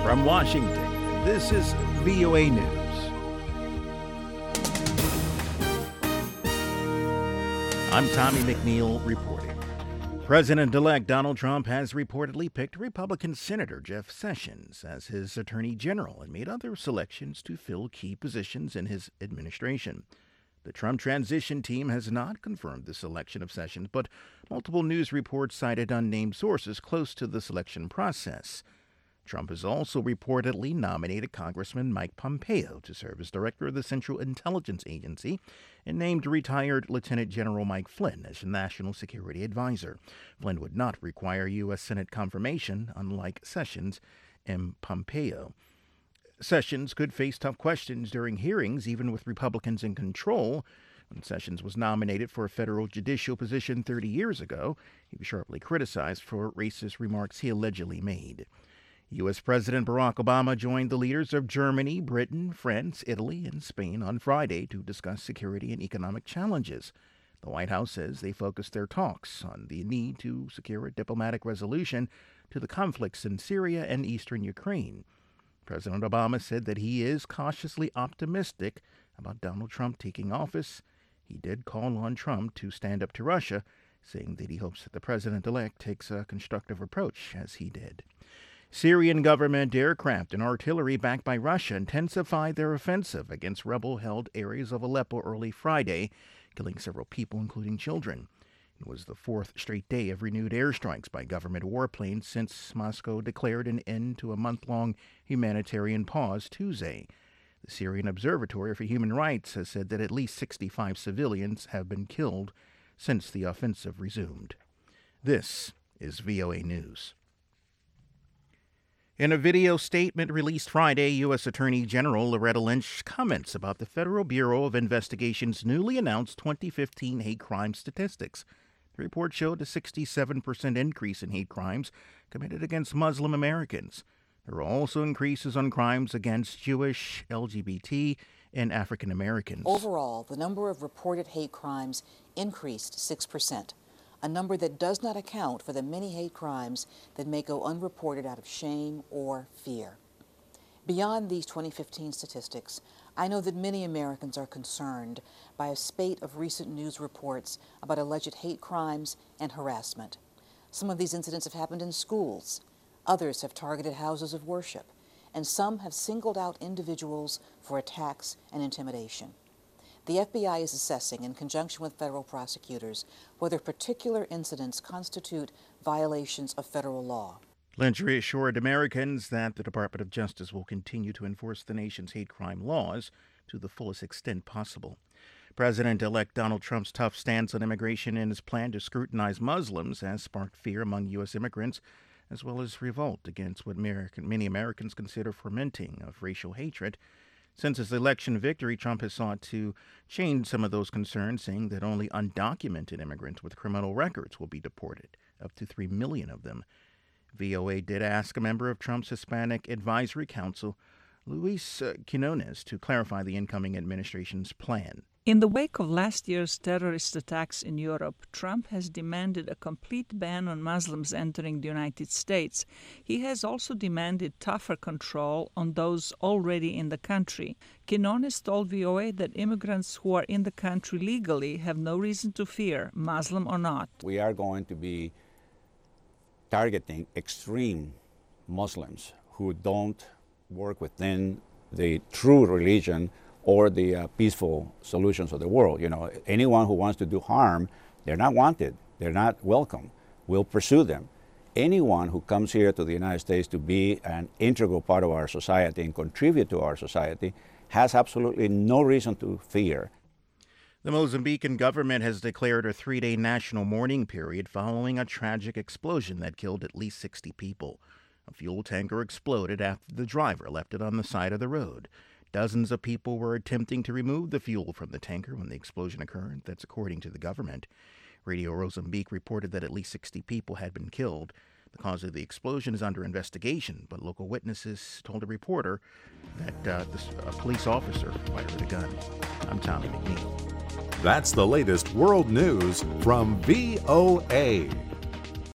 From Washington, this is VOA News. I'm Tommy McNeil reporting. President-elect Donald Trump has reportedly picked Republican Senator Jeff Sessions as his Attorney General and made other selections to fill key positions in his administration. The Trump transition team has not confirmed the selection of Sessions, but multiple news reports cited unnamed sources close to the selection process. Trump has also reportedly nominated Congressman Mike Pompeo to serve as director of the Central Intelligence Agency and named retired Lieutenant General Mike Flynn as National Security Advisor. Flynn would not require U.S. Senate confirmation, unlike Sessions and Pompeo. Sessions could face tough questions during hearings, even with Republicans in control. When Sessions was nominated for a federal judicial position 30 years ago, he was sharply criticized for racist remarks he allegedly made. U.S. President Barack Obama joined the leaders of Germany, Britain, France, Italy, and Spain on Friday to discuss security and economic challenges. The White House says they focused their talks on the need to secure a diplomatic resolution to the conflicts in Syria and eastern Ukraine. President Obama said that he is cautiously optimistic about Donald Trump taking office. He did call on Trump to stand up to Russia, saying that he hopes that the president-elect takes a constructive approach, as he did. Syrian government aircraft and artillery backed by Russia intensified their offensive against rebel-held areas of Aleppo early Friday, killing several people, including children. It was the fourth straight day of renewed airstrikes by government warplanes since Moscow declared an end to a month-long humanitarian pause Tuesday. The Syrian Observatory for Human Rights has said that at least 65 civilians have been killed since the offensive resumed. This is VOA News. In a video statement released Friday, U.S. Attorney General Loretta Lynch comments about the Federal Bureau of Investigation's newly announced 2015 hate crime statistics. The report showed a 67% increase in hate crimes committed against Muslim Americans. There were also increases on crimes against Jewish, LGBT, and African Americans. Overall, the number of reported hate crimes increased 6%, a number that does not account for the many hate crimes that may go unreported out of shame or fear. Beyond these 2015 statistics, I know that many Americans are concerned by a spate of recent news reports about alleged hate crimes and harassment. Some of these incidents have happened in schools, others have targeted houses of worship, and some have singled out individuals for attacks and intimidation. The FBI is assessing, in conjunction with federal prosecutors, whether particular incidents constitute violations of federal law. Lynch reassured Americans that the Department of Justice will continue to enforce the nation's hate crime laws to the fullest extent possible. President-elect Donald Trump's tough stance on immigration and his plan to scrutinize Muslims has sparked fear among U.S. immigrants, as well as revolt against what many Americans consider fermenting of racial hatred. Since his election victory, Trump has sought to change some of those concerns, saying that only undocumented immigrants with criminal records will be deported, up to 3 million of them. VOA did ask a member of Trump's Hispanic Advisory Council, Luis Quinones, to clarify the incoming administration's plan. In the wake of last year's terrorist attacks in Europe, Trump has demanded a complete ban on Muslims entering the United States. He has also demanded tougher control on those already in the country. Quinones told VOA that immigrants who are in the country legally have no reason to fear, Muslim or not. We are going to be targeting extreme Muslims who don't work within the true religion or the peaceful solutions of the world. You know, anyone who wants to do harm, they're not wanted, they're not welcome. We'll pursue them. Anyone who comes here to the United States to be an integral part of our society and contribute to our society has absolutely no reason to fear. The Mozambican government has declared a 3-day national mourning period following a tragic explosion that killed at least 60 people. A fuel tanker exploded after the driver left it on the side of the road. Dozens of people were attempting to remove the fuel from the tanker when the explosion occurred. That's according to the government. Radio Mozambique reported that at least 60 people had been killed. The cause of the explosion is under investigation, but local witnesses told a reporter that a police officer fired a gun. I'm Tommy McNeil. That's the latest world news from VOA.